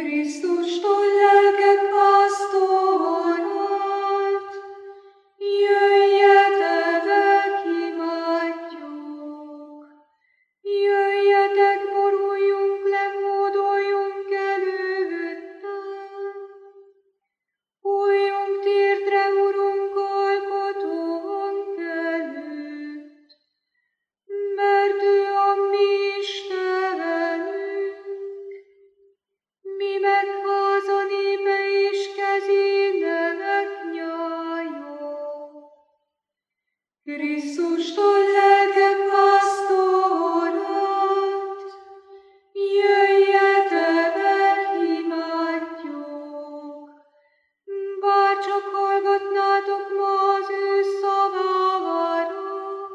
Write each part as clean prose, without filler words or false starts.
Krisztustól lelkek pásztorat, jöjjetek, imádjuk. Jöjjetek, boruljunk le, módoljunk előtte. Fújjunk térdre, Urunk, alkotónk előtt, mert ő a mi Istenünk. Mi meg háza népe és kezének nyája. Krisztustól lelkek pásztorat, jöjjetek, imádjuk. Bárcsak hallgatnátok ma az ő szavára,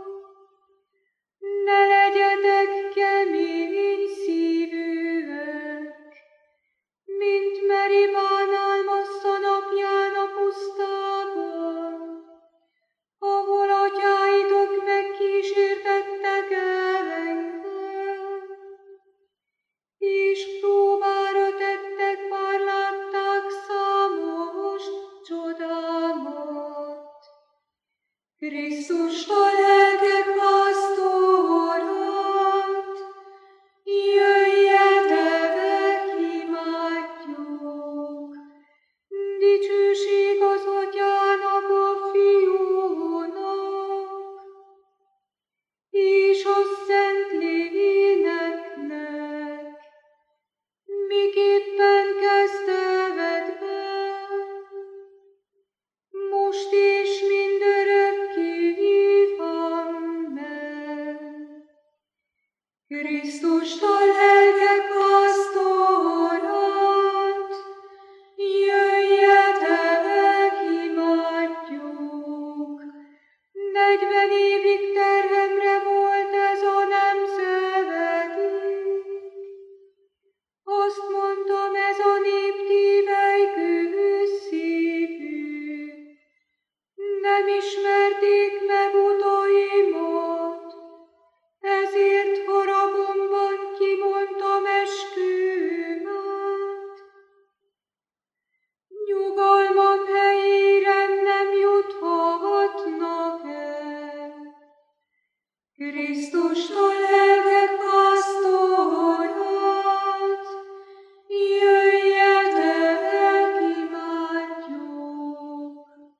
ne legyetek kemény szívűek, mint Meribánál Massza napján a pusztában, ahol atyáitok megkísértettek engem, és próbára tettek, bár látták számos csodámat. Krisztustól lelkek pásztorat, jöjjetek, imádjuk. Dicsőség az Atyának, a Fiúnak, és a Szentléleknek, miképpen kezdetben, most és mindörökké. Amen. Krisztustól lelkek pásztorat, jöjjetek, imádjuk. 40 évig terhemre volt ez a nemzedék. Azt mondtam, ez a nép tévelykő szívű. Nem ismerték meg utaimat, ezért haragomban kimondtam eskümet. Nyugalmam helyére nem juthatnak el. Krisztustól lelkek pásztorat, jöjjetek, imádjuk.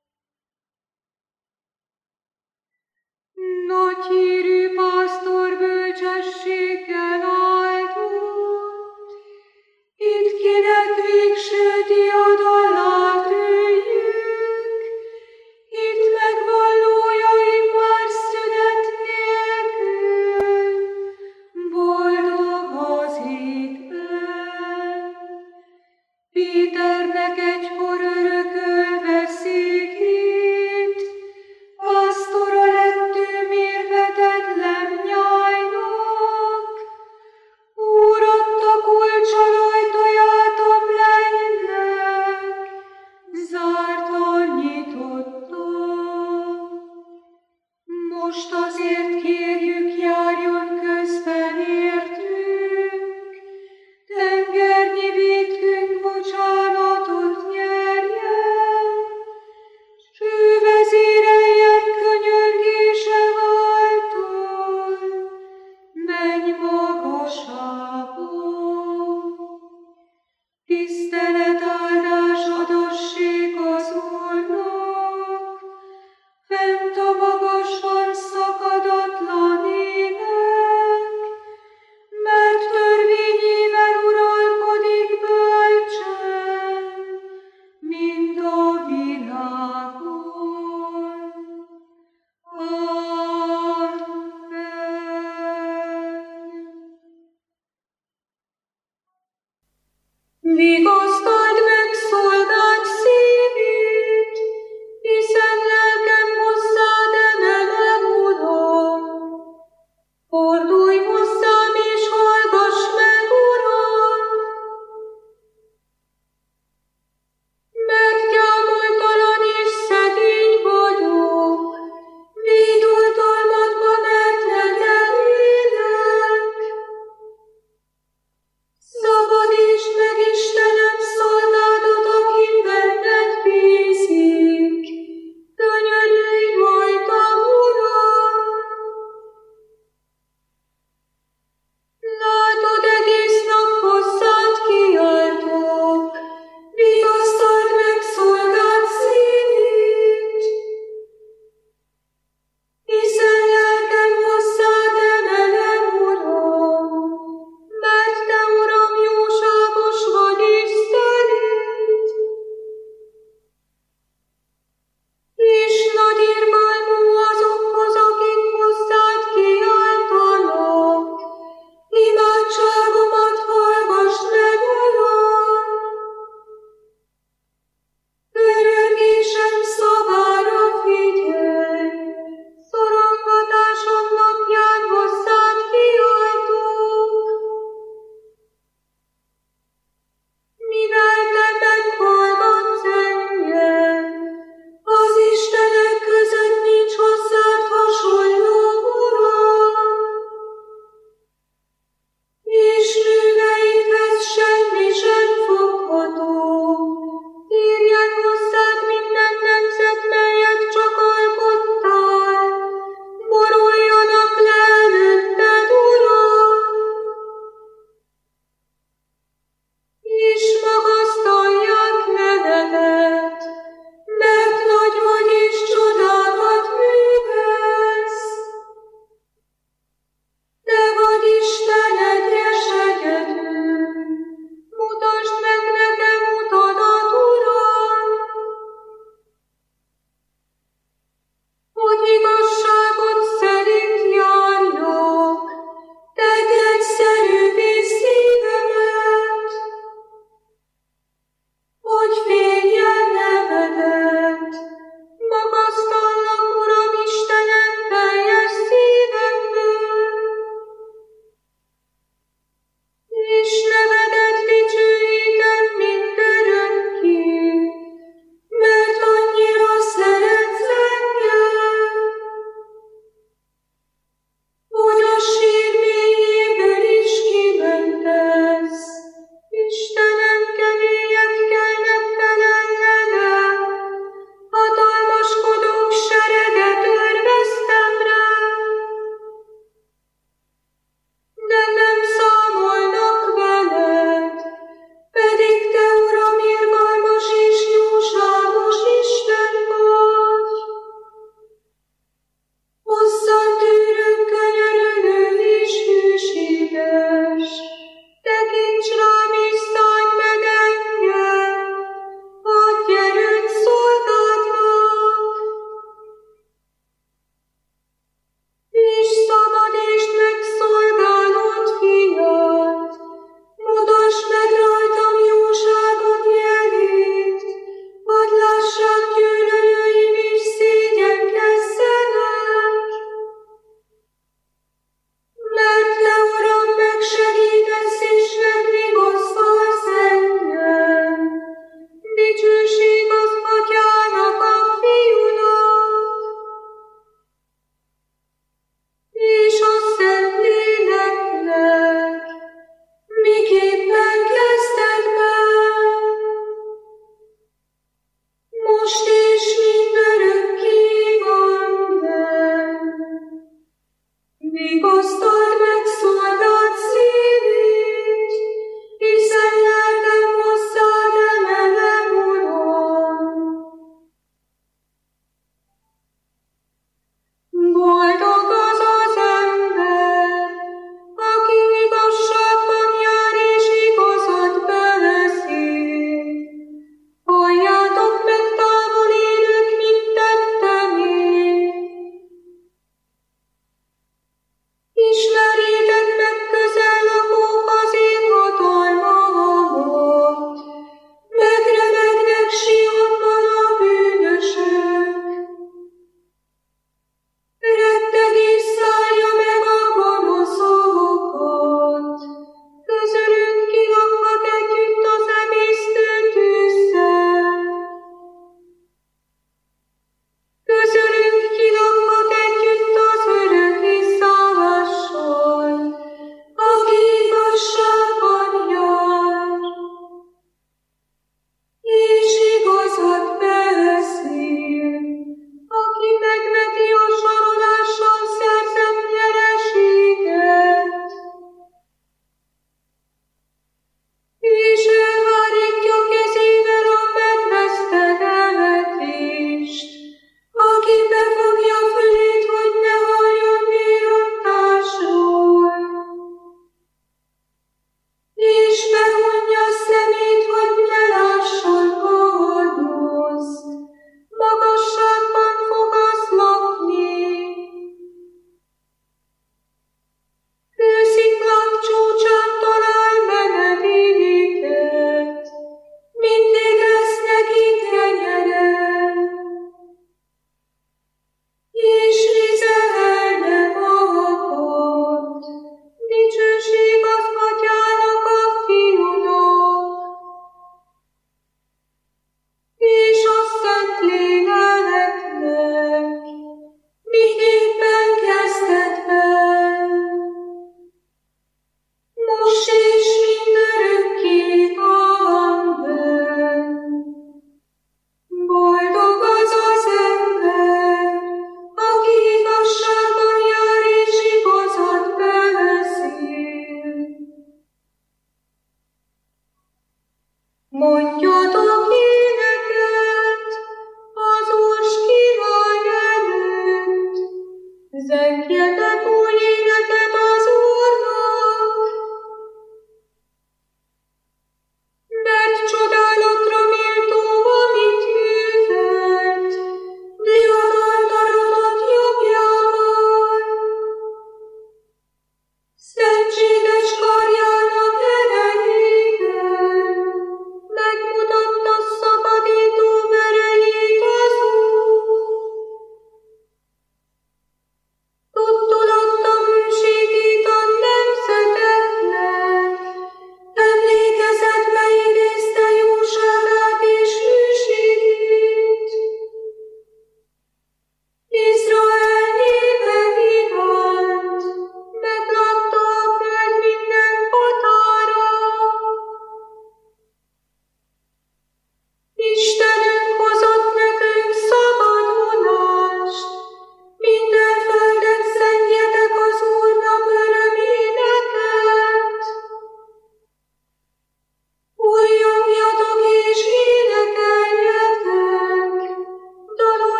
Nagy hírű pásztor bölcsességgel áldott, itt kinek végső diadalát üljük, itt megvallójaim már szünet nélkül, boldog az égben. Péternek egykor örökölve székét, pásztora lett ő mérhetetlen nyájnak. Úr adta kulccsal ajtaját a mennynek, zártan nyitotta. Most azért kérjük, járjon közben értünk, tengernyi vétkünk bocsánatot nyerjen, s ő vezéreljen könyörgése váltal, menj magasába. Tisztelet, áldás, adassék az Úrnak, fent a magasban szakadatlan ének, mert törvényével uralkodik bölcsen, mind a világon. Amen. Vigasztald meg szolgád szívét, hiszen lelkem hozzád emelem, Uram. Fordulj hozzám és hallgass meg, Uram, mert gyámoltalan és szegény vagyok. Védj oltalmadba, mert neked élek. Szabadítsd meg, Istenem,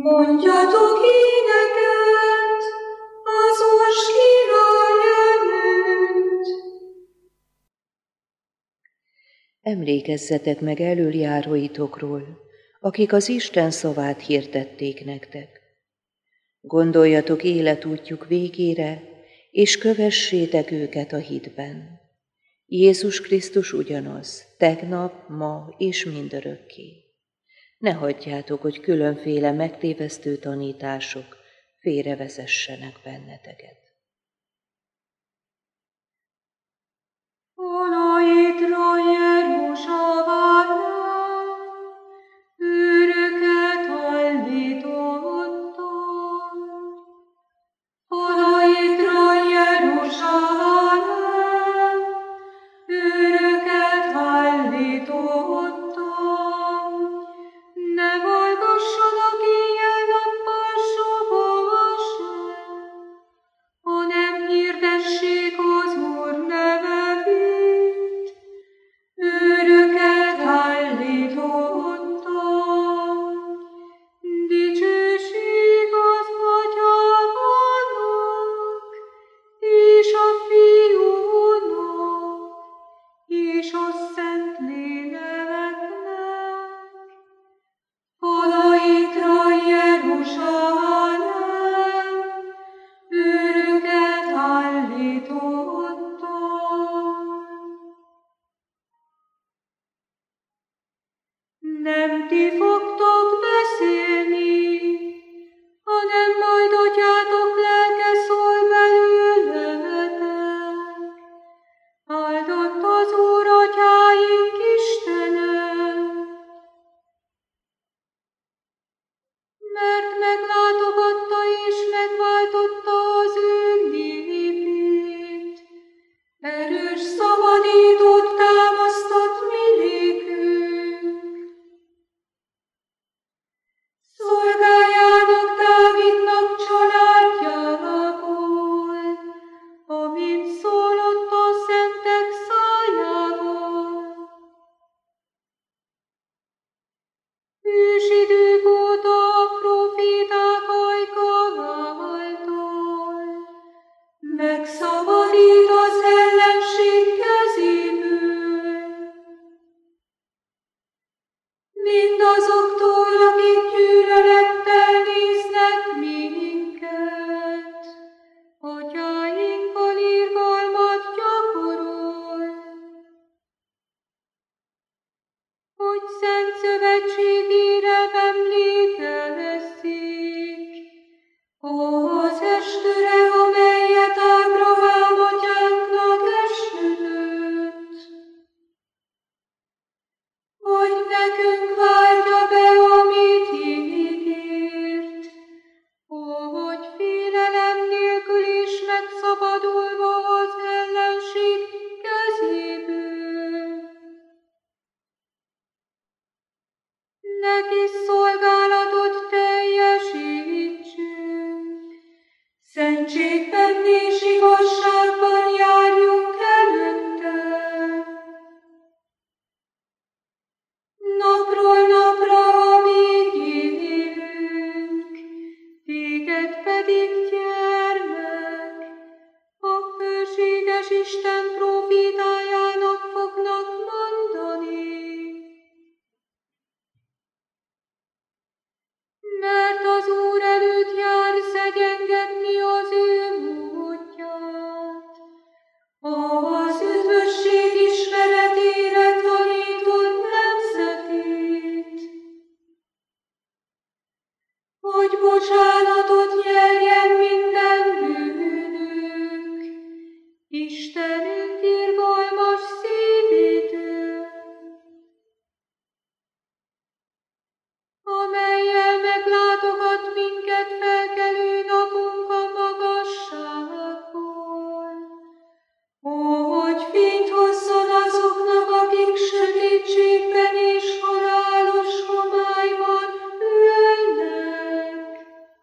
Mondjatok éneket, az Úr király előtt. Emlékezzetek meg elöljáróitokról, akik az Isten szavát hirdették nektek. Gondoljatok életútjuk végére, és kövessétek őket a hitben. Jézus Krisztus ugyanaz, tegnap, ma és mindörökké. Ne hagyjátok, hogy különféle megtévesztő tanítások félrevezessenek benneteket. Olaitra Jeruzsálem, őröket állítottam. Olaitra Jeruzsálem, őröket állítottam. Ne hallgassanak éjjel-nappal soha sem, hanem hirdessék az Úr nevét. Őröket állítottam. Dicsőség az Atyának, és a Fiúnak, és a Szentléleknek. Olaitra Jeruzsálem, őröket állítottam. Nem ti fogtok beszélni, hanem majd Atyátok lelke szól belőletek. Áldott az Úr atyáink Istene, mert meglátogatta és megváltotta az ő népét. Erős szabadítót támasztott mi nékünk. Szolgájának Dávidnak családjából, amint szólott a szentek szájával. Ősidők óta a proféták ajka által megszabadít az ellenség kezéből. Mindazoktól, akik gyűlölettel néznek minket, atyáinkkal irgalmat gyakorol, hogy szent szövetségére emlékezzék az estőre, amelyet Ábrahám atyánknak esküdött, hogy nekünk váltja be, amit ígért, hogy félelem nélkül is megszabadulva az ellenség kezéből. Neki szolgálatot teljesítsünk, szentségben és igazságban járjunk előtte. Napról napra, amíg élünk, téged pedig, gyermek, a hőséges Isten profétájának fognak mondani. Mert az Úr előtt jár szegyengetni az ő módját, az üdvösség ismeretére tanítod nemzetét, hogy bocsánatot nyerjen minden bűnünk, Istenünk irgalmas szívétől, amellyel meglátogat minket felkelő napunk a magasságból, hogy fényt hozzon azoknak, akik sötétségben és halálos homályban ülnek,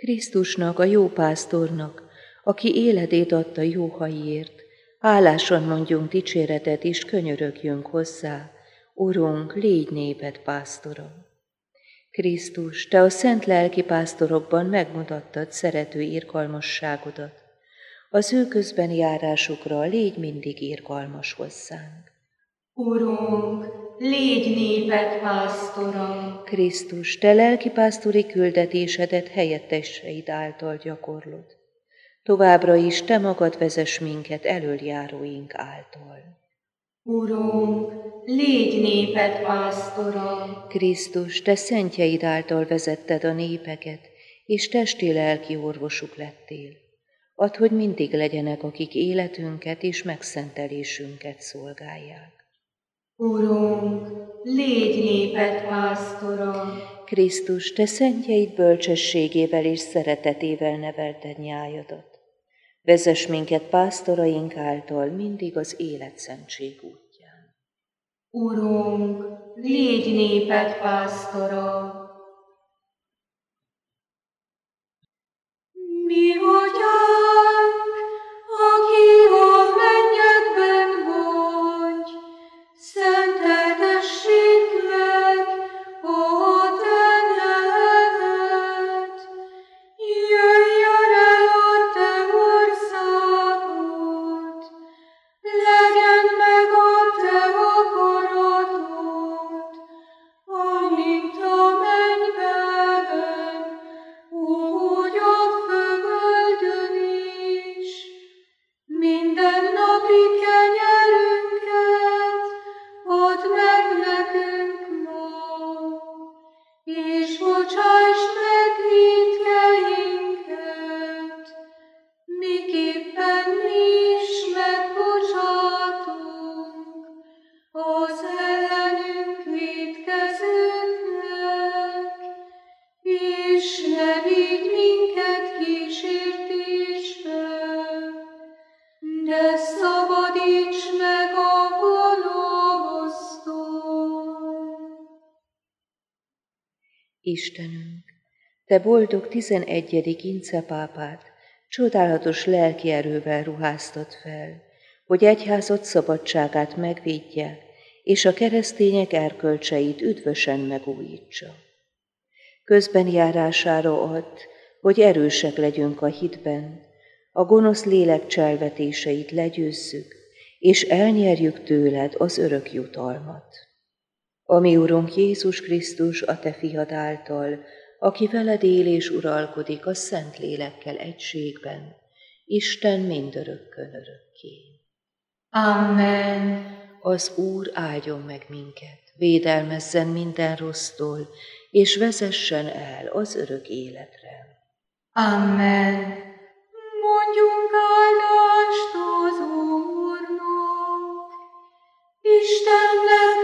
Krisztusnak, a jó pásztornak, aki életét adta juhaiért, hálásan mondjunk dicséretet és könyörögjünk hozzá, Urunk, légy néped pásztora. Krisztus, te a szent lelki pásztorokban megmutattad szerető irgalmasságodat. Az ő közben járásukra légy mindig irgalmas hozzánk. Urunk, légy néped pásztora. Krisztus, te lelki pásztori küldetésedet helyetteseid által gyakorlod. Továbbra is te magad vezess minket elöljáróink által. Urunk, légy néped pásztora. Krisztus, te szentjeid által vezetted a népeket, és testi-lelki orvosuk lettél. Add, hogy mindig legyenek, akik életünket és megszentelésünket szolgálják. Urunk, légy néped pásztora. Krisztus, te szentjeid bölcsességével és szeretetével nevelted nyájadat. Vezess minket pásztoraink által mindig az életszentség útján. Urunk, légy néped pásztora. Mi atyánk, aki a mennyekben vagy, szenteltessék meg a te neved. Jöjjön el a te országod, legyen meg a te akaratod, amint a mennyben, úgy a földön is. Mindennapi kenyerünket add meg nekünk ma, és bocsásd meg vétkeinket, miképpen mi is megbocsátunk az ellenünk vétkezőknek, és ne vigy minket kísértésbe, de szabadíts meg a gonosztól. Istenünk, te boldog 11. incepápát csodálatos lelki erővel ruháztad fel, hogy egyházad szabadságát megvédje, és a keresztények erkölcseit üdvösen megújítsa. Közben járására add, hogy erősek legyünk a hitben, a gonosz lélek cselvetéseit legyőzzük, és elnyerjük tőled az örök jutalmat. Ami Urunk Jézus Krisztus, a te fiad által, aki veled él és uralkodik a szent lélekkel egységben, Isten mindörökkön örökké. Amen. Az Úr áldjon meg minket, védelmezzen minden rossztól, és vezessen el az örök életre. Amen. Mondjunk áldást az Úrnak. Istennek